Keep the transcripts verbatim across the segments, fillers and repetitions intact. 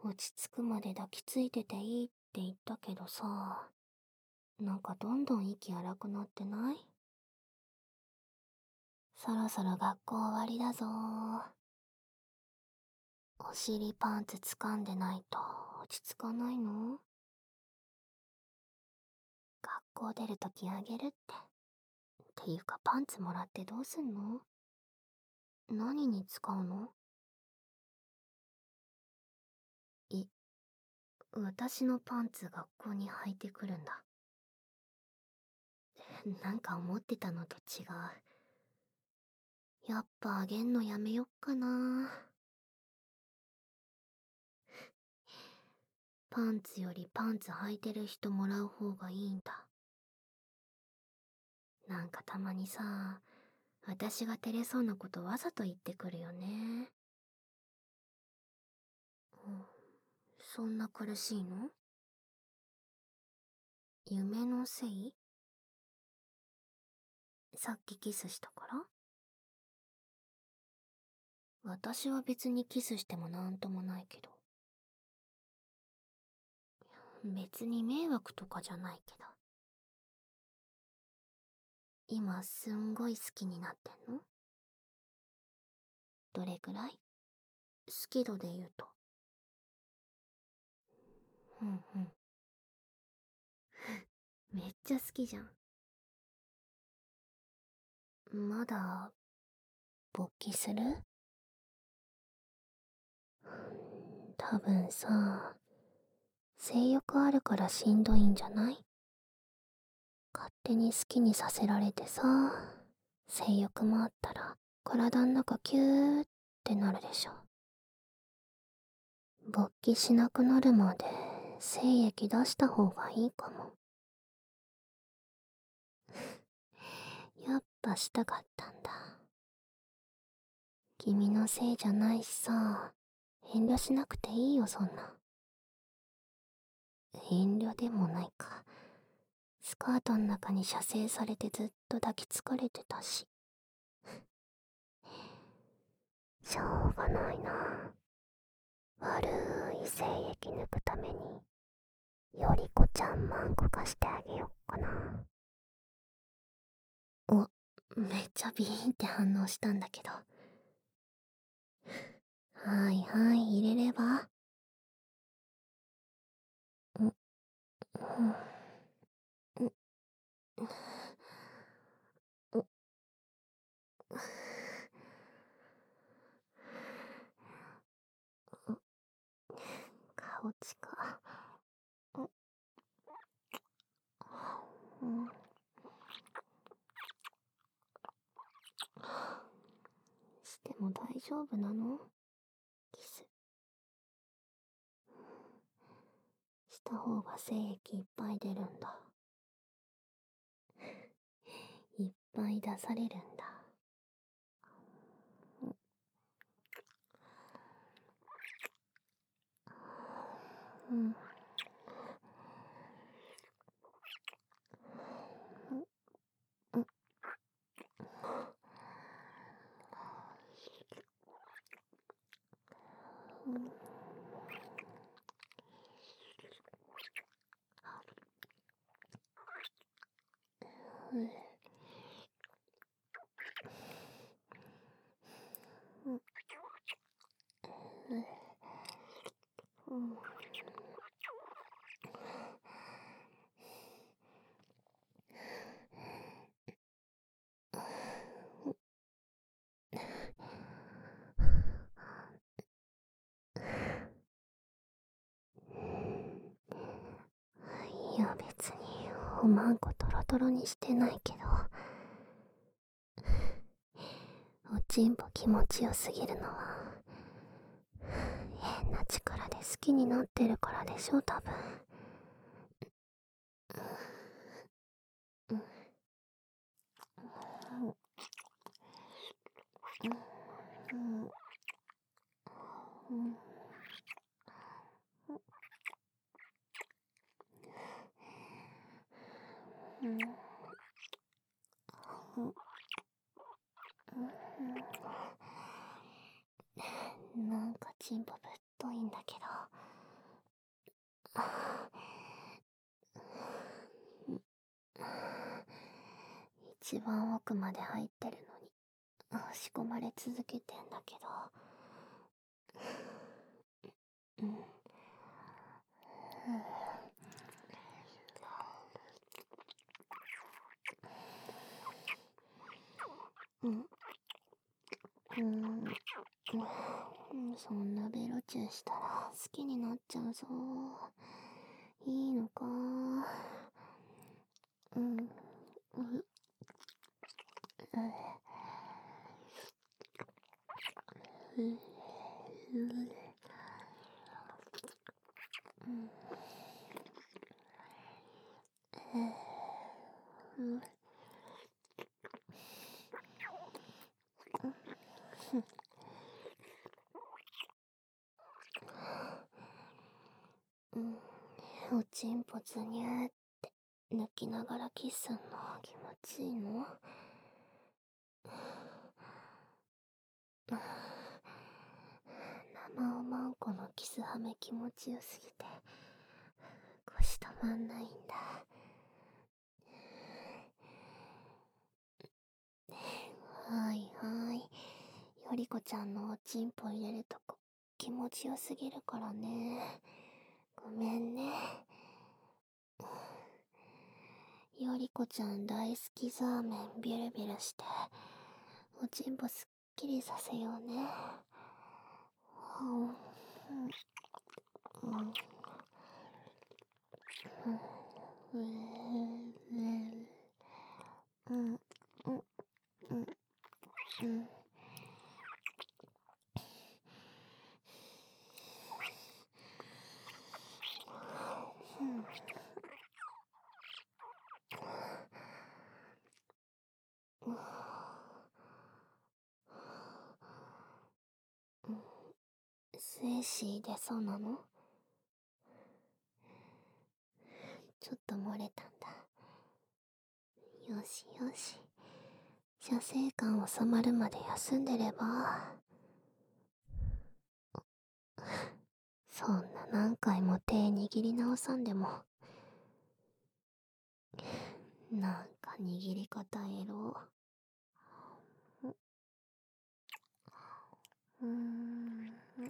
落ち着くまで抱きついてていいって言ったけどさ、なんかどんどん息荒くなってない？そろそろ学校終わりだぞー。お尻パンツ掴んでないと落ち着かないの？学校出るときあげるって。っていうかパンツもらってどうすんの？何に使うの？い、私のパンツ学校に履いてくるんだ。なんか思ってたのと違う。やっぱあげんのやめよっかな。パンツよりパンツ履いてる人もらう方がいいんだ。なんかたまにさ、私が照れそうなことわざと言ってくるよね。うん、そんな苦しいの？夢のせい？さっきキスしたから？私は別にキスしてもなんともないけど。別に迷惑とかじゃないけど。今すんごい好きになってんの？どれくらい？好き度で言うと。うんうん。めっちゃ好きじゃん。まだ、勃起する？多分さ、性欲あるからしんどいんじゃない？勝手に好きにさせられてさ、性欲もあったら体ん中キューってなるでしょ。勃起しなくなるまで精液出した方がいいかも。やっぱしたかったんだ。君のせいじゃないしさ、遠慮しなくていいよそんな。遠慮でもないか。スカートの中に射精されてずっと抱きつかれてたし。しょうがないな。悪い精液抜くために、よりこちゃんマンコ化してあげよっかな。お、めっちゃビーンって反応したんだけど。はいはい、入れれば。ん、ん、ん、ん、顔近。うん、しても大丈夫なの？キス。した方が精液いっぱい出るんだ。いっぱい出されるんだ。うん。いや別におまんこトロトロにしてないけど、おちんぽ気持ちよすぎるのは変な力で好きになってるからでしょ多分。うん、うん、うん、なんかチンポぶっといんだけど。 一番奥まで入ってるのに押し込まれ続けてんだけど、うん、うん、うん、うん、そんなベロチューしたら好きになっちゃうぞ。いいのか。うん、うん、うん、うん、うん、おちんぽつにゅーって抜きながらキスんの気持ちいいの？生おまんこのキスハメ気持ちよすぎて腰止まんないんだ。はいはい、よりこちゃんのおちんぽ入れるとこ気持ちよすぎるからね。ごめんね。よりこちゃん大好きザーメンビュルビュルしておちんぽすっきりさせようね。うん、うん、うん、うん、うん、うん、うん、うん、精子出そうなの？ちょっと漏れたんだ。よしよし、射精感収まるまで休んでれば。そんな何回も手握り直さんでも。なんか握り方エロ。うーん、うん、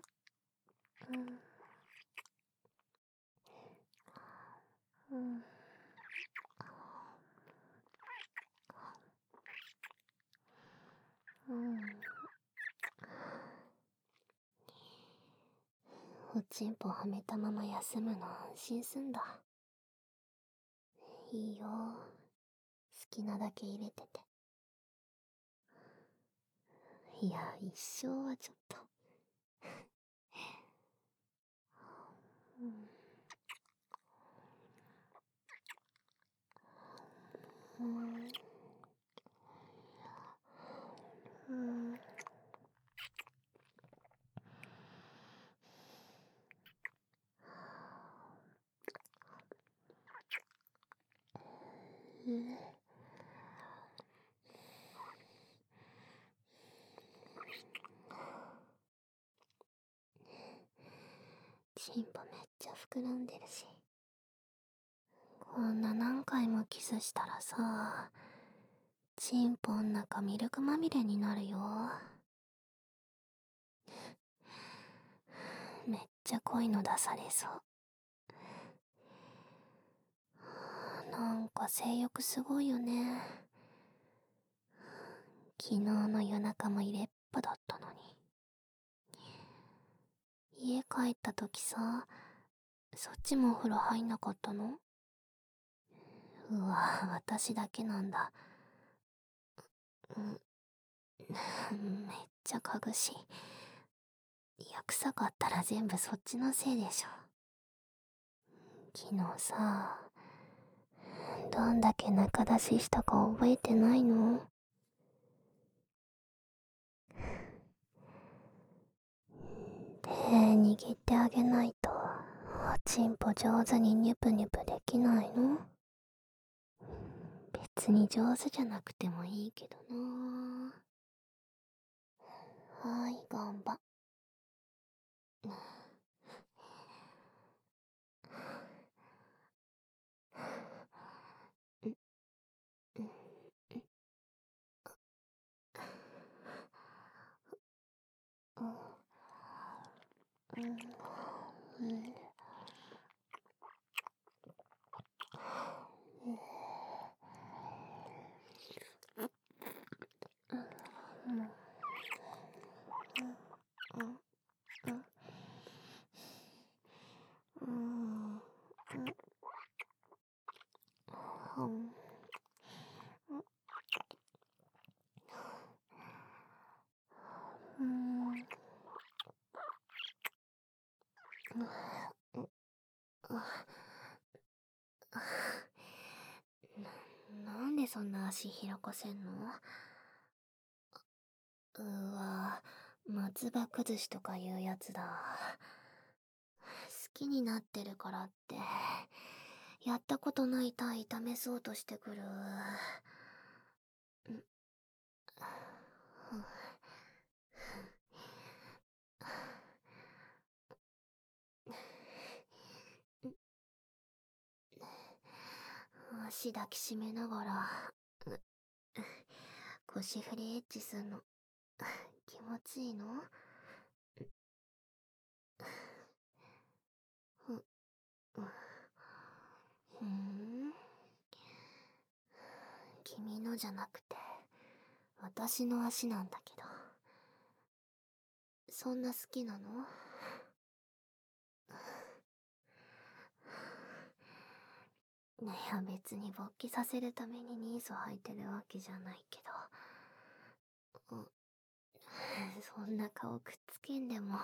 うん、うん。おちんぽはめたまま休むの安心すんだ。いいよ、好きなだけ入れてて。いや、一生はちょっと。うん、うん、うん、うん。チンポめっちゃ膨らんでるし。こんな何回もキスしたらさ、チンポん中ミルクまみれになるよ。めっちゃ濃いの出されそう。なんか性欲すごいよね。昨日の夜中も入れっぱだったのに。家帰った時さ、そっちもお風呂入んなかったの？うわ、私だけなんだ。うん、めっちゃ嗅ぐし。いや、臭かったら全部そっちのせいでしょ。昨日さ、どんだけ中出ししたか覚えてないの？手握ってあげないとおちんぽ上手にニュプニュプできないの？別に上手じゃなくてもいいけどな。はーい、頑張。 なんでそんな足開かせんの？うーわ、松葉崩しとかいうやつだ。好きになってるからって、やったことない体試そうとしてくる。足抱きしめながら腰振りエッチすんの気持ちいいの？ふ、ふん。君のじゃなくて私の足なんだけど、そんな好きなの？いや別に勃起させるためにニーズを履いてるわけじゃないけど、うそんな顔くっつけんでも。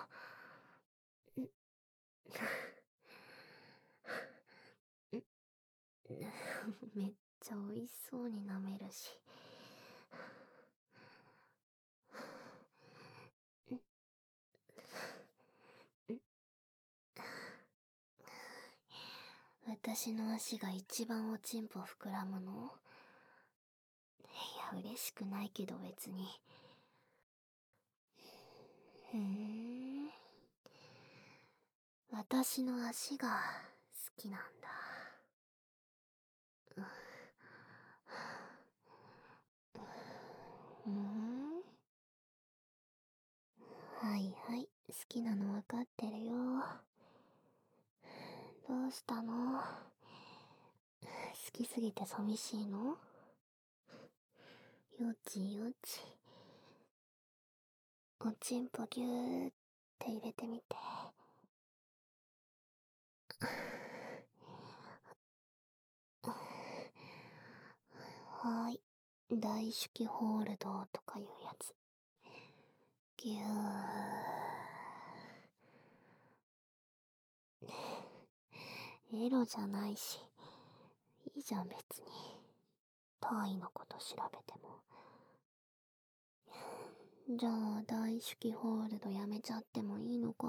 めっちゃ美味しそうに舐めるし。私の足が一番おちんぽ膨らむの？いや嬉しくないけど別に。ふーん、私の足が好きなんだ。うーん、はいはい、好きなの分かってるよ。どうしたの？好きすぎて寂しいの？よちよち。おちんぽぎゅーって入れてみて。はーい、大手記ホールドとかいうやつ。ぎゅー。エロじゃないし、いいじゃん別に。単位のこと調べても。じゃあ大手記ホールドやめちゃってもいいのか？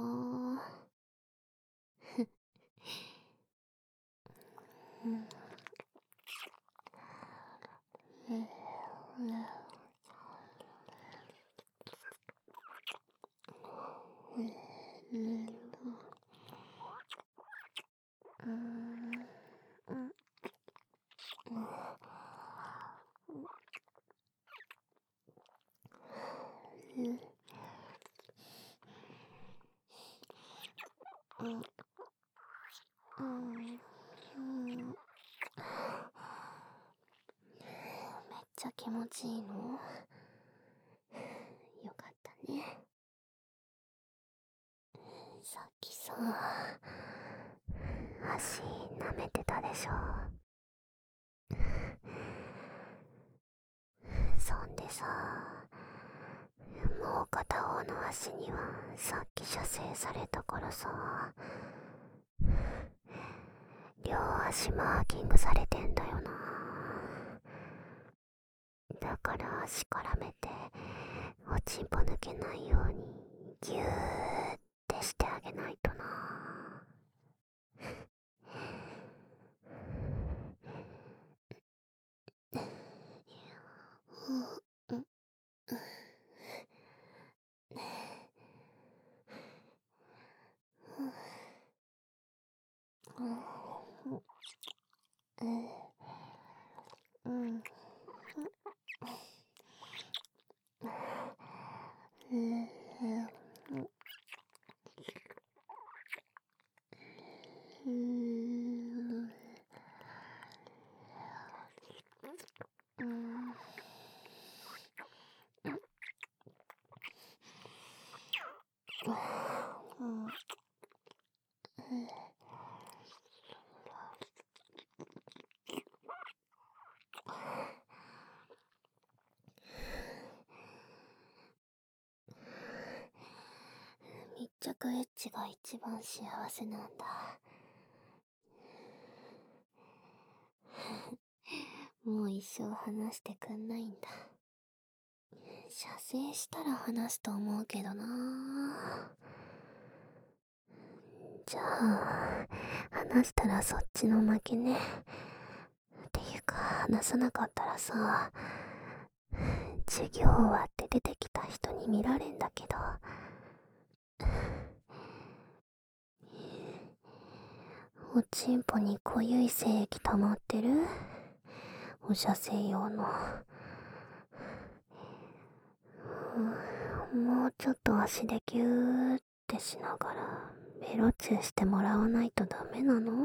うん。めっちゃ気持ちいいの？よかったね。さっきさ、足舐めてたでしょ。そんでさ、もう片方の足にはさっき射精されたからさ、両足マーキングされてんだよな。だから足絡めておちんぽ抜けないようにギューってしてあげないとな。うん。 うん。密着エッジが一番幸せなんだ。もう一生話してくんないんだ。射精したら話すと思うけどな。じゃあ話したらそっちの負けね。っていうか話さなかったらさ、授業終わって出てきた人に見られんだけど。おちんぽに濃ゆい精液溜まってる？お射精用の。うん、もうちょっと足でギューってしながらベロチューしてもらわないとダメなの？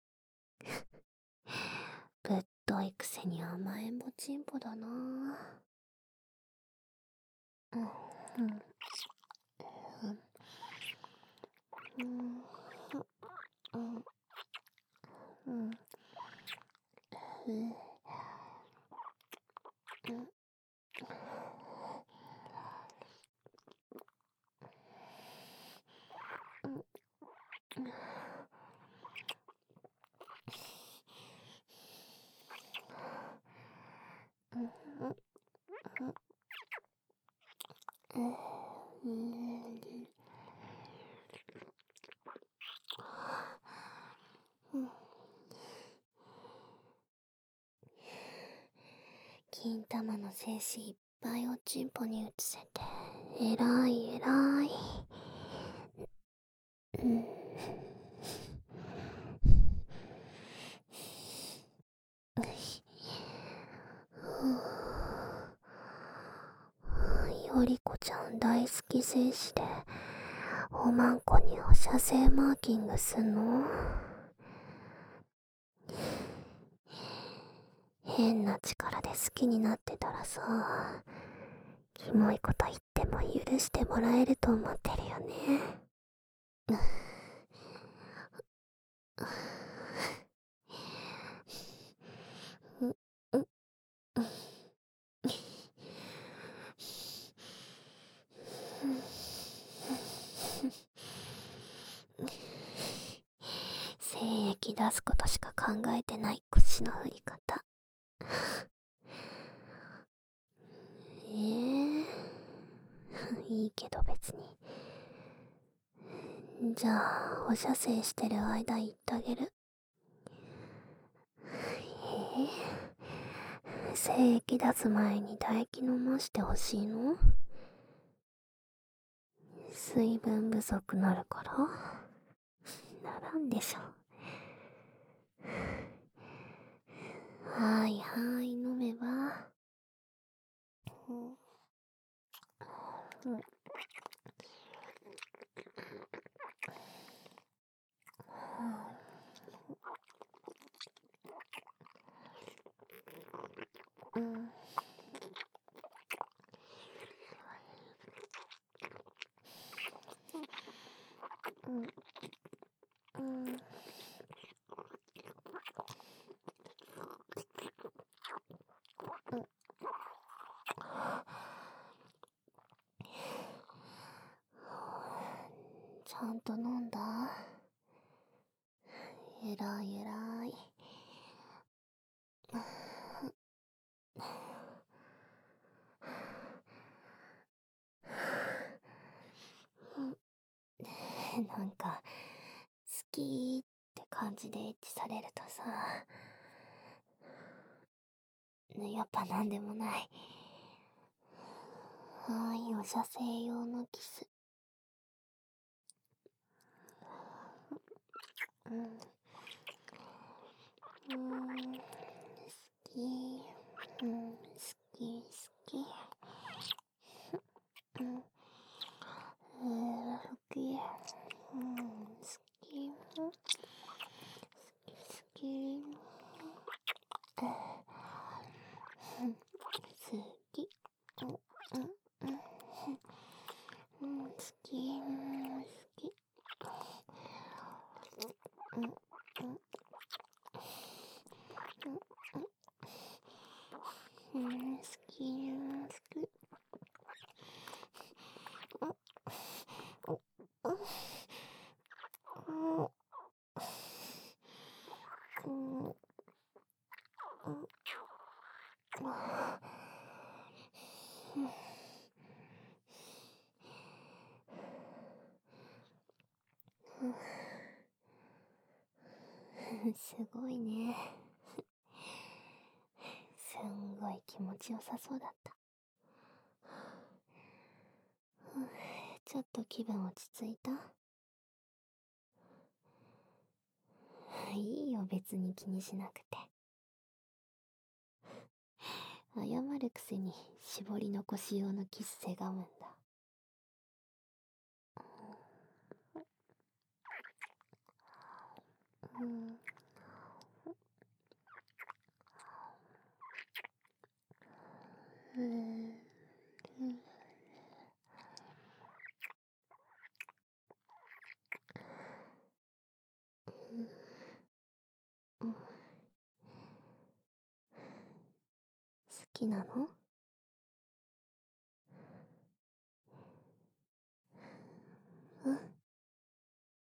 ぶっといくせに甘えんぼちんぽだな。うんうんうんうんうんうんうん金玉の精子いっぱいおちんぽに移せてえらいえらい。うんよりこちゃん大好き精子でおまんこにお射精マーキングすんの？変な力で好きになってたらさ、キモいこと言っても許してもらえると思ってるよね。精液出すことしか考えてない口の振り方。えー、いいけど別に。じゃあお射精してる間言ってあげる。えー、精液出す前に唾液飲ましてほしいの？水分不足なるから？ならんでしょ。はいはい飲めば。うんうんうんうんちゃんと飲んだ？えらいえらい。なんか好きって感じでエッチされるとさ、ね、やっぱなんでもない。はい、お射精用のキス。うん、うん、好き、うん、好き好き。うん、えー、好き、うん、好き、好き、うん、好き、うん、うん、うん、好き。 すごいね。すんごい気持ちよさそうだった。ちょっと気分落ち着いた？いいよ、別に気にしなくて。謝るくせに絞り残し用のキスせがむんだ。うん。うん。好きなの？